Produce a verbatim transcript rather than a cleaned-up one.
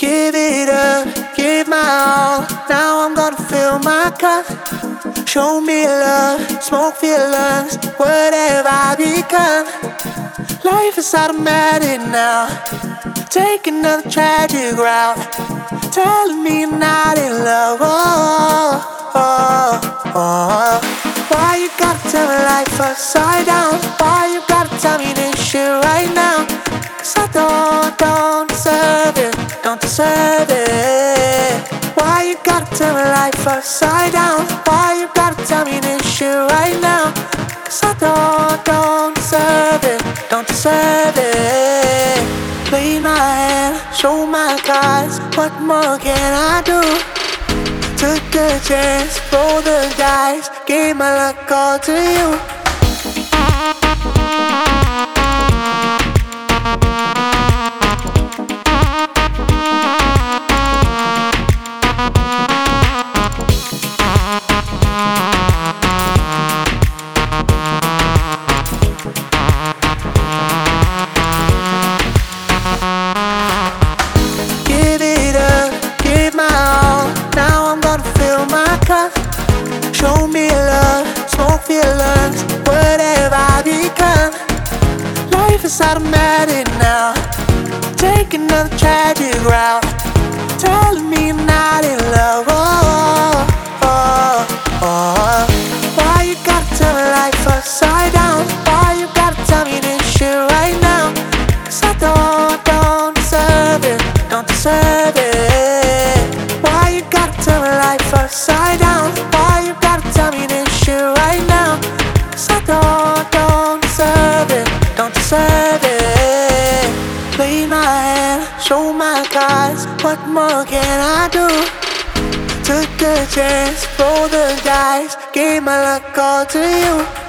Give it up, give my all. Now I'm gonna fill my cup. Show me love, smoke for your lungs. What have I become? Life is automatic now. Take another tragic route. Telling me you're not in love. Oh, oh, oh. Why you gotta tell me life upside down? Why you gotta tell me this shit right now? Cause I don't, don't deserve it, don't deserve it. Why you gotta tell me life upside down? Why you gotta tell me this shit right now? Cause I don't, don't deserve it, don't deserve it. Play my hand, show my cards. What more can I do? Took the chance, roll the dice, gave my luck all to you. Show me love, smoke for your lungs. What have I become? Life is automatic now. Take another tragic route. Telling me I'm not in love. Oh, oh, oh. Why you gotta tell me life upside down? Why you gotta tell me this shit right now? Cause I don't, don't deserve it, don't deserve it. Why you gotta tell me life upside down? Why you gotta tell me this shit right now? Cause I don't, don't deserve it, don't deserve it. Play my hand, show my cards. What more can I do? Took the chance, roll the dice, gave my luck all to you.